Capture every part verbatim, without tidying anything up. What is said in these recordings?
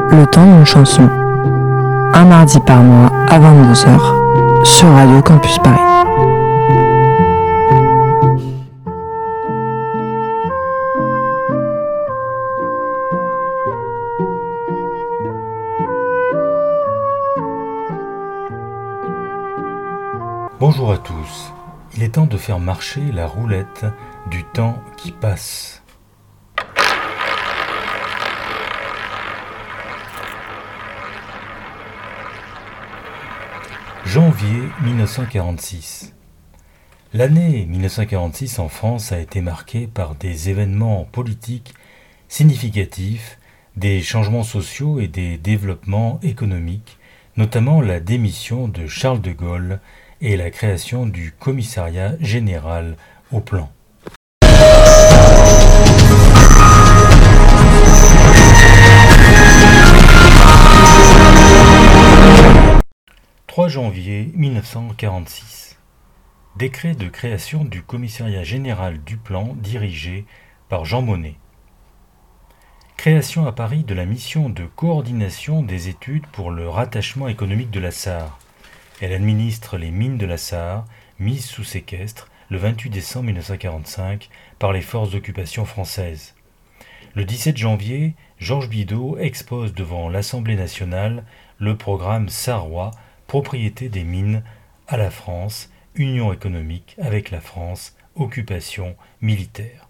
Le temps d'une chanson. Un mardi par mois à vingt-deux heures sur Radio Campus Paris. Bonjour à tous. Il est temps de faire marcher la roulette du temps qui passe. Janvier mille neuf cent quarante-six. L'année mille neuf cent quarante-six en France a été marquée par des événements politiques significatifs, des changements sociaux et des développements économiques, notamment la démission de Charles de Gaulle et la création du Commissariat général au plan. trois janvier mille neuf cent quarante-six. Décret de création du Commissariat général du plan dirigé par Jean Monnet. Création à Paris de la mission de coordination des études pour le rattachement économique de la Sarre. Elle administre les mines de la Sarre, mises sous séquestre le vingt-huit décembre mille neuf cent quarante-cinq par les forces d'occupation françaises. Le dix-sept janvier, Georges Bidault expose devant l'Assemblée nationale le programme sarrois, propriété des mines à la France, union économique avec la France, occupation militaire.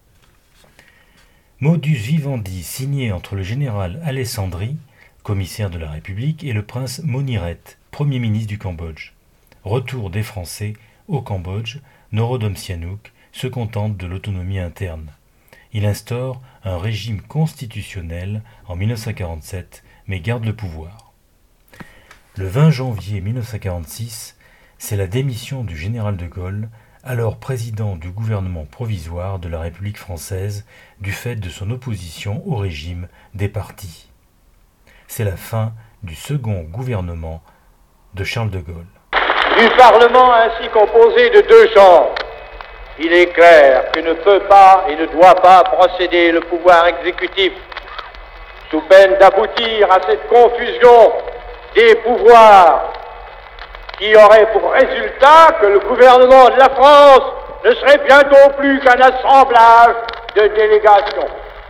Modus vivendi signé entre le général Alessandri, commissaire de la République, et le prince Moniret, Premier ministre du Cambodge. Retour des Français au Cambodge, Norodom Sihanouk se contente de l'autonomie interne. Il instaure un régime constitutionnel en mille neuf cent quarante-sept, mais garde le pouvoir. Le vingt janvier mille neuf cent quarante-six, c'est la démission du général de Gaulle, alors président du gouvernement provisoire de la République française, du fait de son opposition au régime des partis. C'est la fin du second gouvernement de Charles de Gaulle. Du Parlement ainsi composé de deux chambres, il est clair que ne peut pas et ne doit pas procéder le pouvoir exécutif, sous peine d'aboutir à cette confusion des pouvoirs qui aurait pour résultat que le gouvernement de la France ne serait bientôt plus qu'un assemblage de délégations.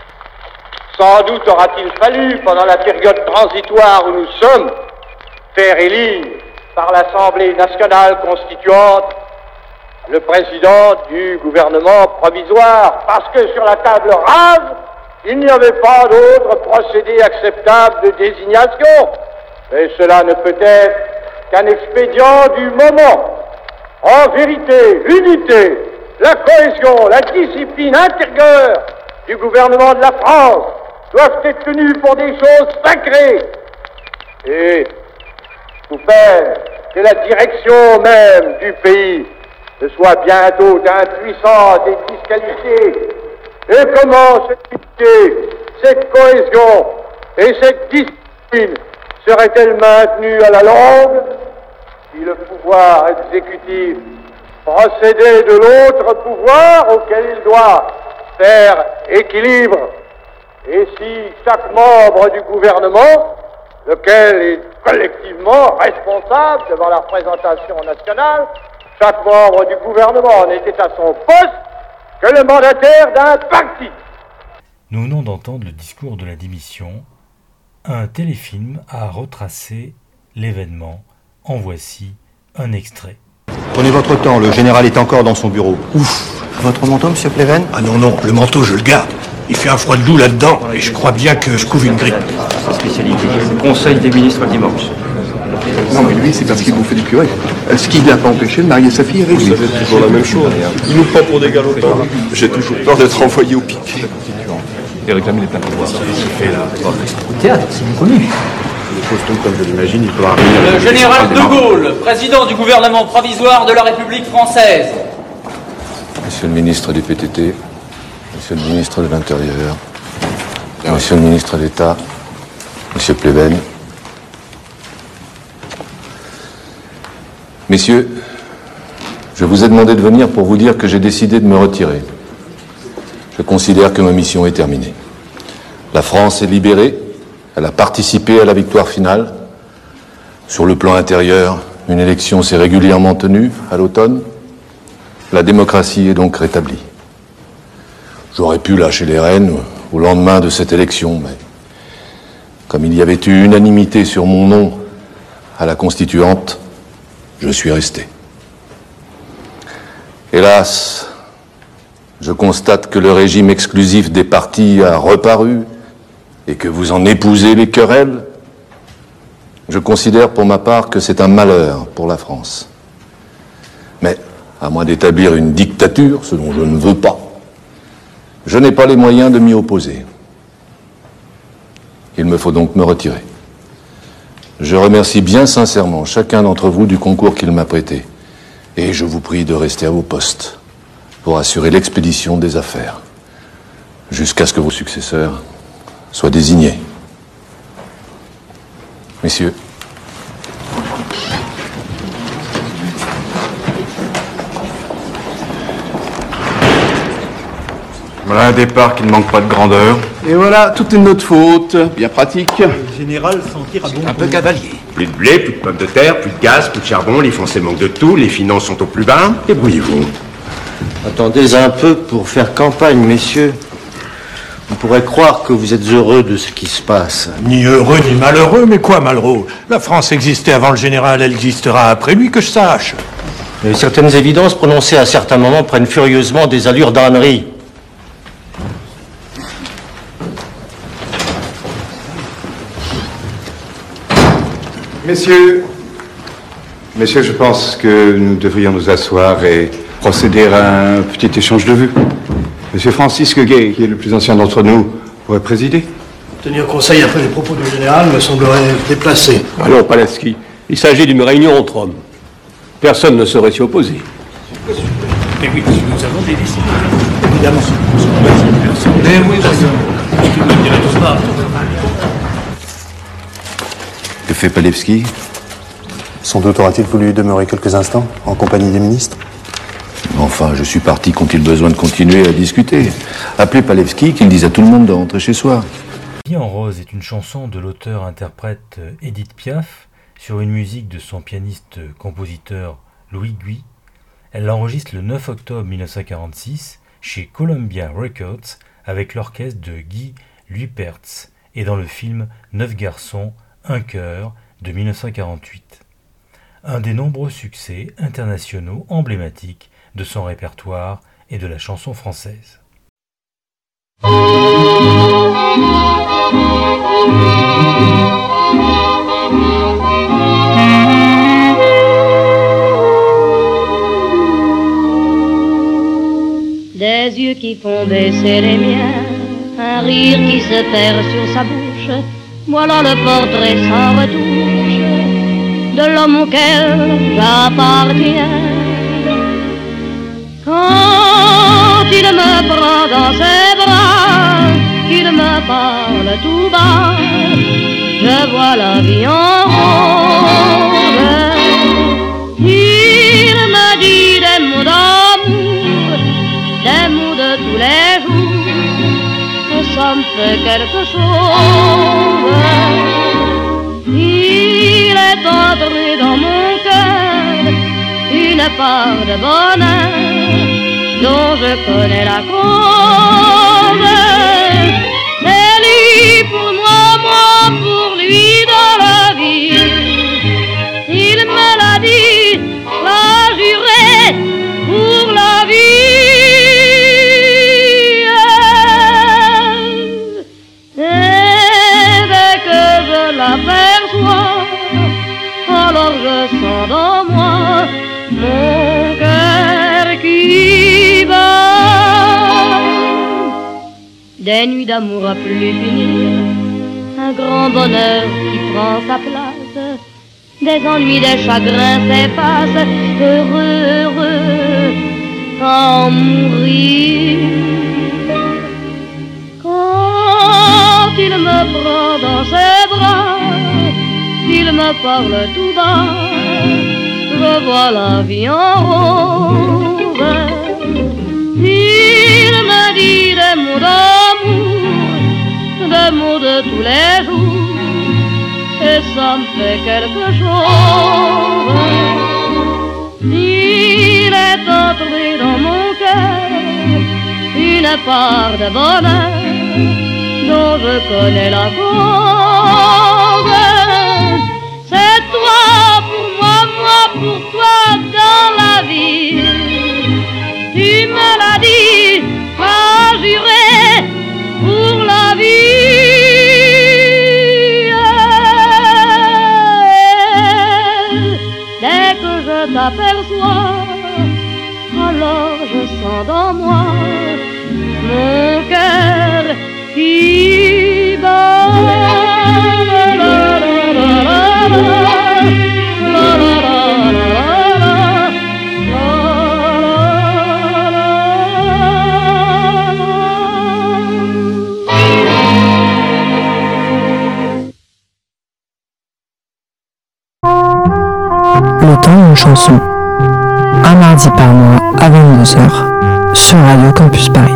Sans doute aura-t-il fallu, pendant la période transitoire où nous sommes, faire élire par l'Assemblée nationale constituante le président du gouvernement provisoire, parce que sur la table rase, il n'y avait pas d'autre procédé acceptable de désignation. Et cela ne peut être qu'un expédient du moment. En vérité, l'unité, la cohésion, la discipline intérieure du gouvernement de la France doivent être tenues pour des choses sacrées. Et, sous peine que la direction même du pays ne soit bientôt impuissante et disqualifiée, et comment cette unité, cette cohésion et cette discipline serait-elle maintenue à la longue si le pouvoir exécutif procédait de l'autre pouvoir auquel il doit faire équilibre, et si chaque membre du gouvernement, lequel est collectivement responsable devant la représentation nationale, chaque membre du gouvernement n'était à son poste que le mandataire d'un parti. Nous venons d'entendre le discours de la démission. Un téléfilm a retracé l'événement. En voici un extrait. Prenez votre temps, le général est encore dans son bureau. Ouf. Votre manteau, monsieur Pleven ? Ah non, non, le manteau, je le garde. Il fait un froid de loup là-dedans, et je crois bien que je couvre une grippe. Sa spécialité, c'est le conseil des ministres dimanche. Non, mais lui, c'est parce qu'il vous fait du curé. Ce qui ne l'a pas empêché de marier sa fille avec lui. Vous savez toujours la même chose. Il nous prend pour des galopins. J'ai toujours peur d'être envoyé au pic. Et réclamer les pleins pouvoirs. Au théâtre, c'est bien connu. Le costume, comme je l'imagine, il faudra revenir. Le général de Gaulle, président du gouvernement provisoire de la République française. Monsieur le ministre du P T T, Monsieur le ministre de l'Intérieur, Monsieur le ministre d'État, Monsieur Pleven. Messieurs, je vous ai demandé de venir pour vous dire que j'ai décidé de me retirer. Je considère que ma mission est terminée. La France est libérée, Elle a participé à la victoire finale. Sur le plan intérieur, une élection s'est régulièrement tenue à l'automne. La démocratie est donc rétablie. J'aurais pu lâcher les rênes au lendemain de cette élection, mais comme il y avait eu unanimité sur mon nom à la Constituante, je suis resté. Hélas, je constate que le régime exclusif des partis a reparu et que vous en épousez les querelles. Je considère pour ma part que c'est un malheur pour la France. Mais, à moins d'établir une dictature, ce dont je ne veux pas, je n'ai pas les moyens de m'y opposer. Il me faut donc me retirer. Je remercie bien sincèrement chacun d'entre vous du concours qu'il m'a prêté. Et je vous prie de rester à vos postes pour assurer l'expédition des affaires, jusqu'à ce que vos successeurs soient désignés. Messieurs. Voilà un départ qui ne manque pas de grandeur. Et voilà, tout est de notre faute. Bien pratique. Le général s'en tire à bon Un peu cavalier. Plus de blé, plus de pommes de terre, plus de gaz, plus de charbon, les Français manquent de tout, les finances sont au plus bas. Débrouillez-vous. Attendez un peu pour faire campagne, messieurs. On pourrait croire que vous êtes heureux de ce qui se passe. Ni heureux ni malheureux, mais quoi, Malraux? La France existait avant le général, elle existera après lui, que je sache. Mais certaines évidences prononcées à certains moments prennent furieusement des allures d'ânerie. Messieurs, messieurs, je pense que nous devrions nous asseoir et procéder à un petit échange de vues. Monsieur Francis Guay, qui est le plus ancien d'entre nous, pourrait présider. Tenir conseil après les propos du général me semblerait déplacé. Allons, Palaski, il s'agit d'une réunion entre hommes. Personne ne saurait s'y opposer. Mais oui, nous avons des décisions. Évidemment. Mais oui, d'accord. Que fait Palevski? Sans doute aura-t-il voulu demeurer quelques instants en compagnie des ministres. Enfin, je suis parti qu'ont-ils besoin de continuer à discuter. Appelez Palevski, qu'il dise à tout le monde de rentrer chez soi. Vie en rose est une chanson de l'auteur-interprète Édith Piaf sur une musique de son pianiste-compositeur Louis Guy. Elle l'enregistre le neuf octobre mille neuf cent quarante-six chez Columbia Records avec l'orchestre de Guy Luypertz et dans le film Neuf garçons, un cœur de mille neuf cent quarante-huit. Un des nombreux succès internationaux emblématiques de son répertoire et de la chanson française. Des yeux qui font baisser les miens, un rire qui se perd sur sa bouche, voilà le portrait sans retouche de l'homme auquel j'appartiens. Quand il me prend dans ses bras, qu'il me parle tout bas, je vois la vie en rose. Il me dit des mots d'amour, des mots de tous les jours, que ça me fait quelque chose. Il est entré dans mon cœur une part de bonheur dont je connais la cause. C'est lui pour moi, moi pour lui dans la vie. Il me l'a dit, l'a juré pour la vie. Et dès que je l'aperçois, alors je sens dans moi mon cœur qui bat. Des nuits d'amour à plus finir, un grand bonheur qui prend sa place, des ennuis, des chagrins s'effacent, heureux, heureux, sans mourir. Quand il me prend dans ses bras, il me parle tout bas, je vois la vie en rose. Il me dit des mots d'amour, des mots de tous les jours, et ça me fait quelque chose. Il est entré dans mon cœur une part de bonheur dont je connais la cause. C'est toi pour moi, moi pour toi dans la vie. Tu me l'as dit, t'as juré pour la vie. Dès que je t'aperçois, alors je sens dans moi mon cœur qui bat. Le temps d'une chanson. Un mardi par mois à vingt-deux heures sur Radio Campus Paris.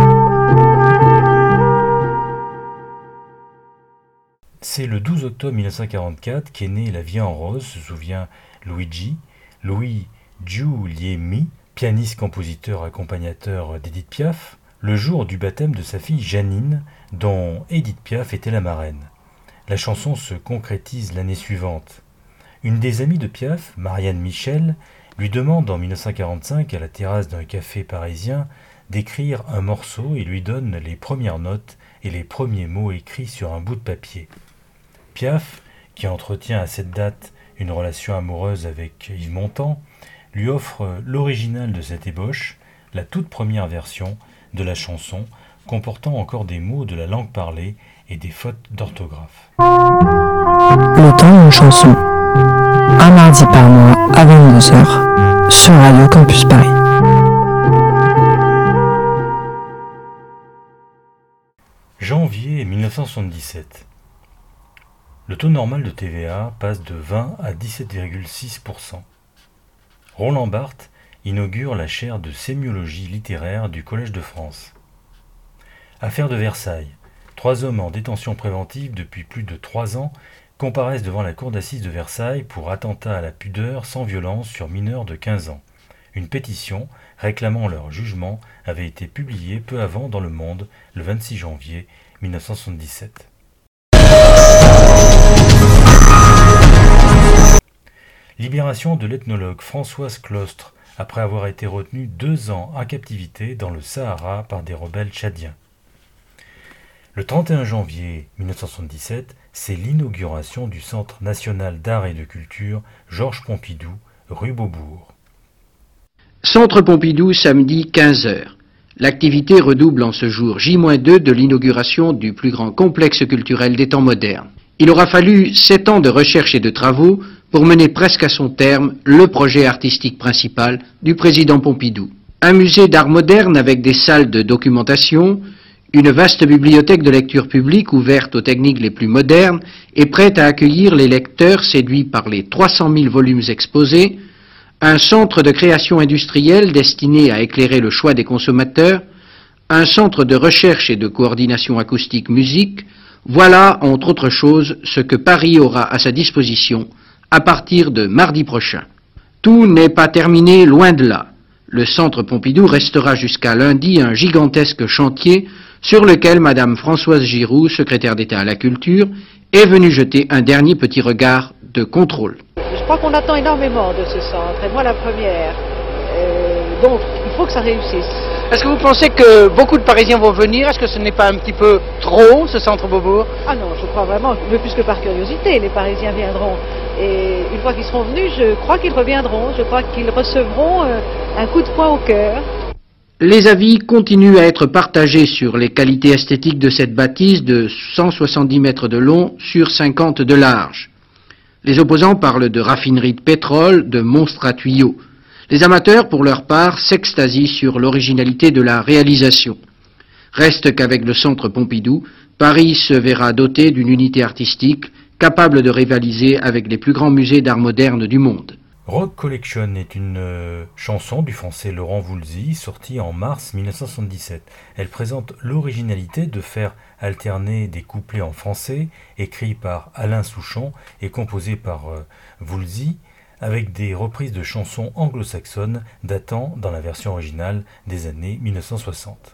C'est le douze octobre mille neuf cent quarante-quatre qu'est née La Vie en rose, se souvient Luigi, Louis Giuliemi, pianiste, compositeur, accompagnateur d'Édith Piaf, le jour du baptême de sa fille Janine, dont Édith Piaf était la marraine. La chanson se concrétise l'année suivante. Une des amies de Piaf, Marianne Michel, lui demande en mille neuf cent quarante-cinq, à la terrasse d'un café parisien, d'écrire un morceau et lui donne les premières notes et les premiers mots écrits sur un bout de papier. Piaf, qui entretient à cette date une relation amoureuse avec Yves Montand, lui offre l'original de cette ébauche, la toute première version de la chanson, comportant encore des mots de la langue parlée et des fautes d'orthographe. Le temps d'une chanson. Un mardi par mois à vingt-deux heures sur Radio Campus Paris. Janvier mille neuf cent soixante-dix-sept. Le taux normal de T V A passe de vingt à dix-sept virgule six pour cent. Roland Barthes inaugure la chaire de sémiologie littéraire du Collège de France. Affaire de Versailles. Trois hommes en détention préventive depuis plus de trois ans comparaissent devant la cour d'assises de Versailles pour attentat à la pudeur sans violence sur mineurs de quinze ans. Une pétition réclamant leur jugement avait été publiée peu avant dans Le Monde, le vingt-six janvier mille neuf cent soixante-dix-sept. Libération de l'ethnologue Françoise Clostre, après avoir été retenue deux ans en captivité dans le Sahara par des rebelles tchadiens. Le trente et un janvier mille neuf cent soixante-dix-sept, c'est l'inauguration du Centre national d'art et de culture Georges Pompidou, rue Beaubourg. Centre Pompidou, samedi quinze heures. L'activité redouble en ce jour J deux de l'inauguration du plus grand complexe culturel des temps modernes. Il aura fallu sept ans de recherche et de travaux pour mener presque à son terme le projet artistique principal du président Pompidou. Un musée d'art moderne avec des salles de documentation, une vaste bibliothèque de lecture publique ouverte aux techniques les plus modernes et prête à accueillir les lecteurs séduits par les trois cent mille volumes exposés, un centre de création industrielle destiné à éclairer le choix des consommateurs, un centre de recherche et de coordination acoustique musique, voilà, entre autres choses, ce que Paris aura à sa disposition à partir de mardi prochain. Tout n'est pas terminé, loin de là. Le Centre Pompidou restera jusqu'à lundi un gigantesque chantier sur lequel Madame Françoise Giroud, secrétaire d'État à la Culture, est venue jeter un dernier petit regard de contrôle. Je crois qu'on attend énormément de ce centre, et moi la première. Euh, donc, il faut que ça réussisse. Est-ce que vous pensez que beaucoup de Parisiens vont venir? Est-ce que ce n'est pas un petit peu trop, ce centre Beaubourg? Ah non, je crois vraiment, mais plus que par curiosité, les Parisiens viendront. Et une fois qu'ils seront venus, je crois qu'ils reviendront, je crois qu'ils recevront euh, un coup de poing au cœur. Les avis continuent à être partagés sur les qualités esthétiques de cette bâtisse de cent soixante-dix mètres de long sur cinquante de large. Les opposants parlent de raffinerie de pétrole, de monstres à tuyaux. Les amateurs, pour leur part, s'extasient sur l'originalité de la réalisation. Reste qu'avec le Centre Pompidou, Paris se verra doté d'une unité artistique capable de rivaliser avec les plus grands musées d'art moderne du monde. Rock Collection est une euh, chanson du français Laurent Voulzy, sortie en mars mille neuf cent soixante-dix-sept. Elle présente l'originalité de faire alterner des couplets en français, écrits par Alain Souchon et composés par euh, Voulzy, avec des reprises de chansons anglo-saxonnes datant, dans la version originale, des années mille neuf cent soixante.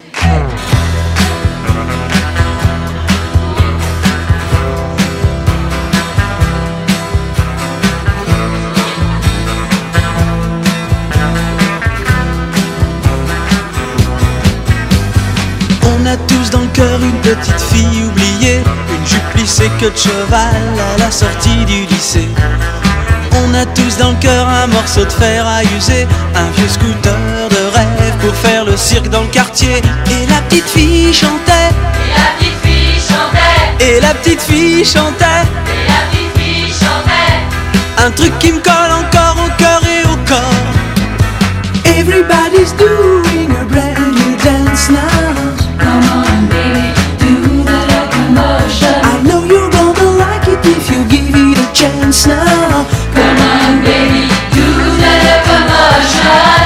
On a tous dans le cœur une petite fille oubliée, une jupe plissée queue de cheval à la sortie du lycée. On a tous dans le cœur un morceau de fer à user, un vieux scooter de rêve pour faire le cirque dans le quartier. Et la petite fille chantait, Et la petite fille chantait, et la petite fille chantait, Et la petite fille chantait, un truc qui me colle encore au cœur et au corps. Everybody's doing a brand new dance now. Come on baby, do the locomotion. I know you're gonna like it if you give it a chance now. Come on baby, do the locomotion.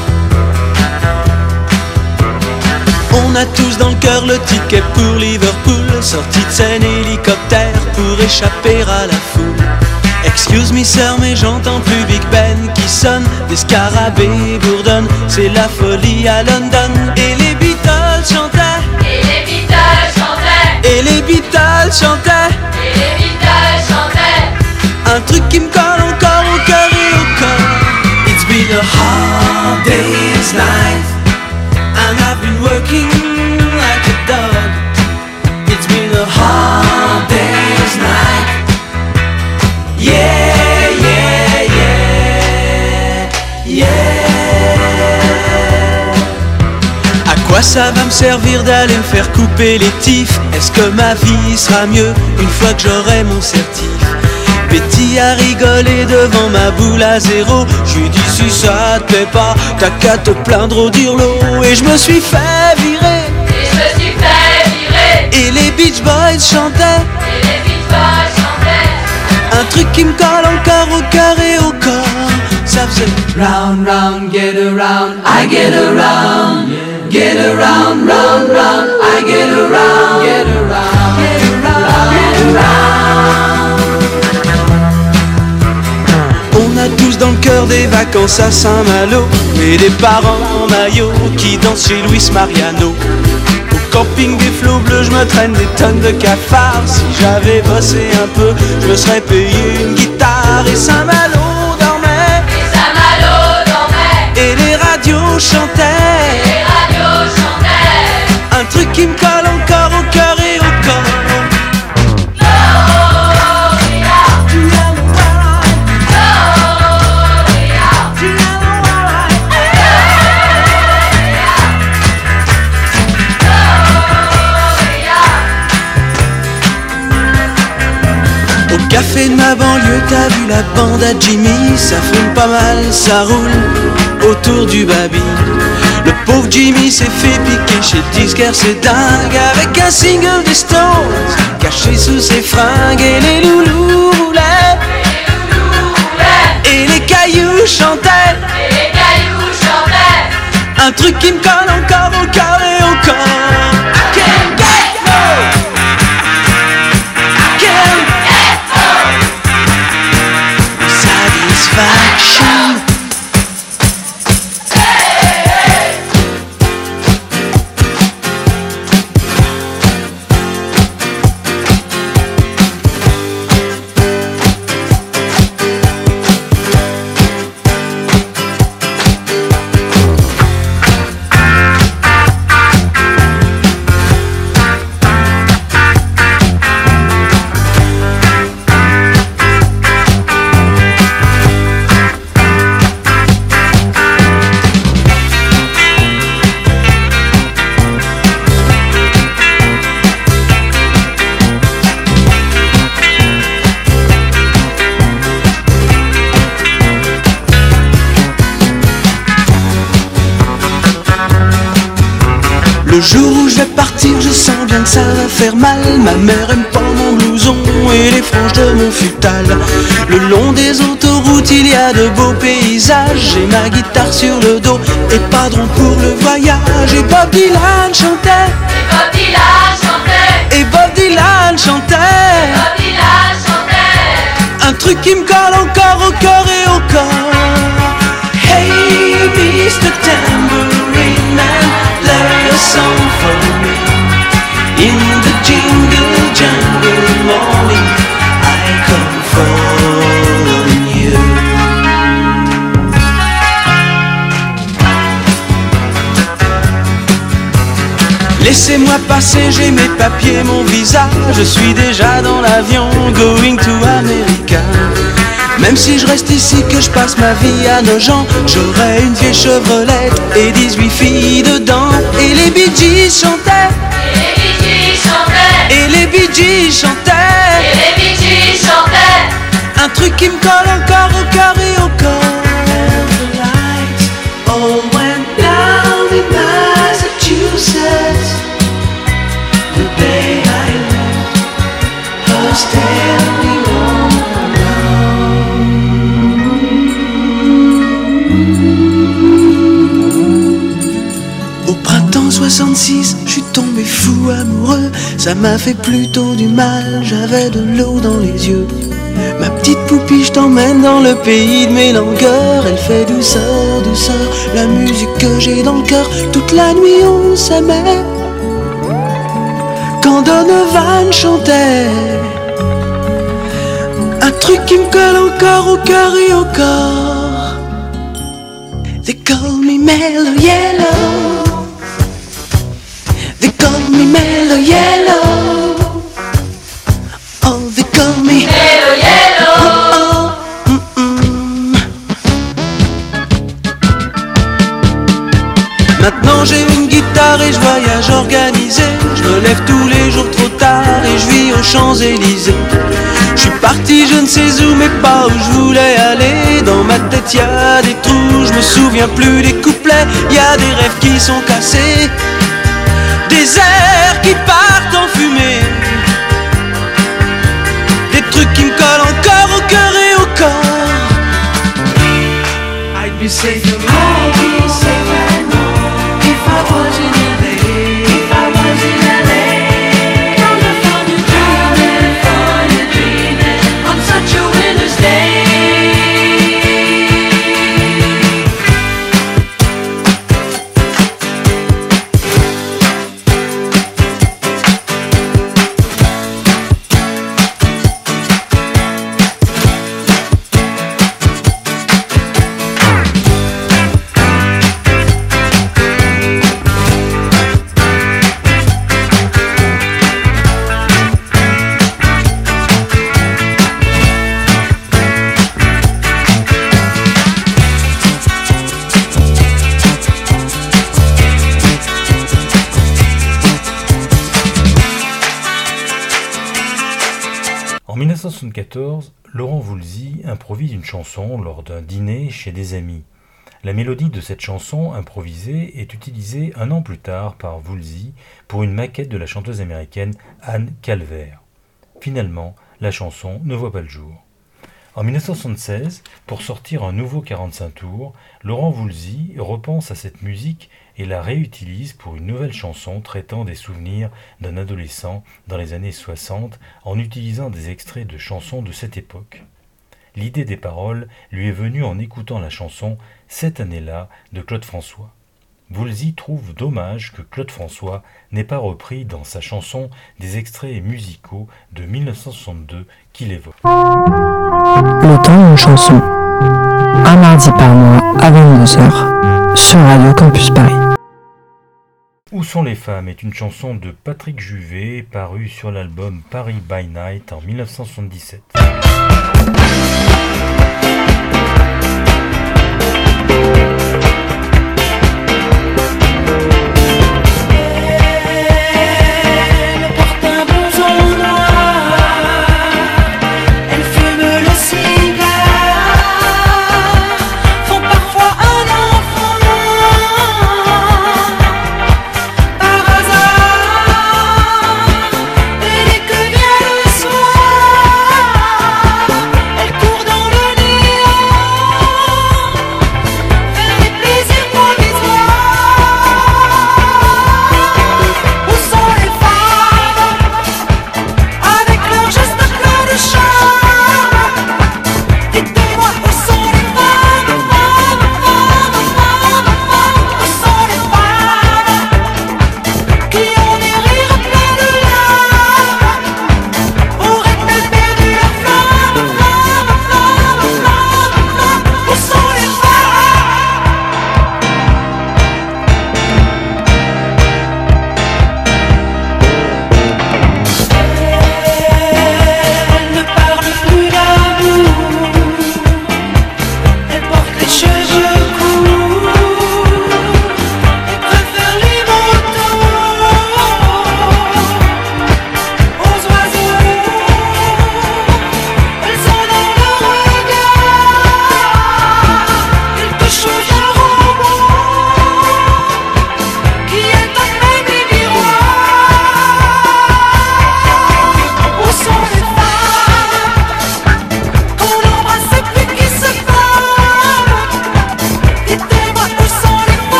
On a tous dans le cœur le ticket pour Liverpool, sortie de scène hélicoptère pour échapper à la foule. Excuse me sir, mais j'entends plus Big Ben qui sonne, des scarabées bourdonnent, c'est la folie à London. Et les Beatles chantaient, Et les Beatles chantaient, et les Beatles chantaient, Et les Beatles chantaient, un truc qui me colle encore au cœur et au corps. It's been a hard day's night, and I've been working like a dog. It's been a hard day's night. Yeah, yeah, yeah, yeah. À quoi ça va me servir d'aller me faire couper les tifs? Est-ce que ma vie sera mieux une fois que j'aurai mon certif? Betty a rigolé devant ma boule à zéro. Je lui dis si ça te plaît pas, t'as qu'à te plaindre au dirlo. Et je me suis fait virer, Et je me suis fait virer, et les Beach Boys chantaient, Et les Beach Boys chantaient, un truc qui me colle encore au cœur et au corps. Ça faisait round, round, get around, I get around, get around, round, round, I get around, get around, get around, get around. On a tous dans le cœur des vacances à Saint-Malo, et des parents en maillot qui dansent chez Luis Mariano. Au camping des flots bleus, je me traîne des tonnes de cafards. Si j'avais bossé un peu, je me serais payé une guitare. Et Saint-Malo dormait, Et Saint-Malo dormait, et les radios chantaient, Et les radios chantaient, un truc qui me colle encore au cœur et au corps. Au café de ma banlieue, t'as vu la bande à Jimmy, ça fume pas mal, ça roule autour du baby. Le pauvre Jimmy s'est fait piquer chez le disquaire, c'est dingue, avec un single des Stones caché sous ses fringues. Et les loulous roulaient, et les cailloux chantaient, Et les cailloux chantaient, un truc qui me colle encore au cœur et au corps. I can't get no, I can't satisfaction. Le jour où je vais partir, je sens bien que ça va faire mal. Ma mère aime pas mon blouson et les franges de mon futal. Le long des autoroutes il y a de beaux paysages. J'ai ma guitare sur le dos et padron pour le voyage. Et Bob Dylan chantait, Et Bob Dylan chantait, et Bob Dylan chantait, et Bob Dylan chantait. un truc qui me colle encore au cœur et au corps. Hey mister Tambourine Man, play a song for me. In the jingle jungle morning, I come for you. Laissez-moi passer, j'ai mes papiers, mon visa. Je suis déjà dans l'avion, going to America. Même si je reste ici, que je passe ma vie à Nogent, j'aurai une vieille Chevrolet et dix-huit filles dedans. Et les Bee Gees chantaient, Et les Bee Gees chantaient, et les Bee Gees chantaient, et les Bee Gees chantaient. un truc qui me colle encore au cœur et au corps. The lights all went down in Massachusetts the day I left her standing on the ground. Au printemps soixante-six, je suis tombé fou amoureux. Ça m'a fait plutôt du mal, j'avais de l'eau dans les yeux. Ma petite poupie, je t'emmène dans le pays de mes langueurs. Elle fait douceur, douceur, la musique que j'ai dans le cœur. Toute la nuit on s'aimait quand Donovan chantait. Un truc qui me colle encore au cœur et au corps. They call me Mellow Yellow, they call me Mellow Yellow. Oh, they call me Mellow Yellow. Oh, oh, mm, mm. Maintenant j'ai une guitare et je voyage organisé. Je me lève tous les jours trop tard et je vis aux Champs-Élysées. Je suis parti je ne sais où mais pas où je voulais aller. Dans ma tête y a des trous, je me souviens plus des couplets. Y a des rêves qui sont cassés, des airs qui partent en fumée, des trucs qui me collent encore au cœur et au corps. I'd be safe and I'd be safe and home if I was in L A. If I was in L A. California dreaming, California dreaming on such a winter's day. En mille neuf cent soixante-quatorze, Laurent Voulzy improvise une chanson lors d'un dîner chez des amis. La mélodie de cette chanson improvisée est utilisée un an plus tard par Voulzy pour une maquette de la chanteuse américaine Anne Calvert. Finalement, la chanson ne voit pas le jour. En mille neuf cent soixante-seize, pour sortir un nouveau quarante-cinq tours, Laurent Voulzy repense à cette musique et la réutilise pour une nouvelle chanson traitant des souvenirs d'un adolescent dans les années soixante en utilisant des extraits de chansons de cette époque. L'idée des paroles lui est venue en écoutant la chanson « Cette année-là » de Claude François. Voulzy trouve dommage que Claude François n'ait pas repris dans sa chanson des extraits musicaux de mille neuf cent soixante-deux qu'il évoque. Le temps d'une chanson. Un mardi par mois à vingt-deux heures sur Radio Campus Paris. Où sont les femmes est une chanson de Patrick Juvet parue sur l'album Paris by Night en mille neuf cent soixante-dix-sept. Par hasard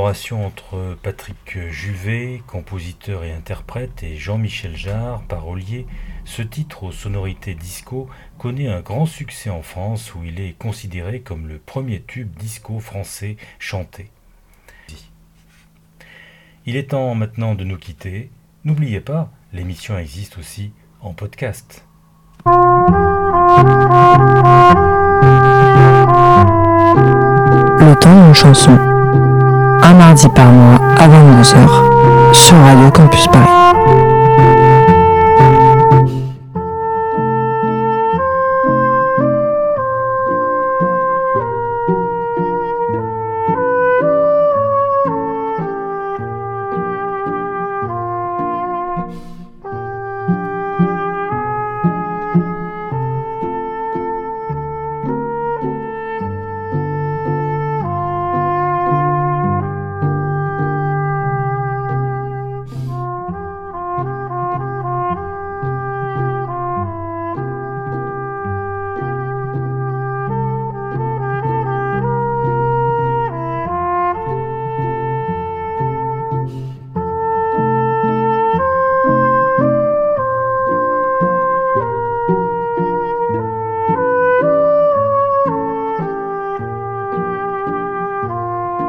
collaboration entre Patrick Juvet, compositeur et interprète, et Jean-Michel Jarre, parolier, ce titre aux sonorités disco connaît un grand succès en France où il est considéré comme le premier tube disco français chanté. Il est temps maintenant de nous quitter. N'oubliez pas, l'émission existe aussi en podcast. Le temps d'une chanson. Un mardi par mois à vingt-deux heures sur Radio Campus Paris.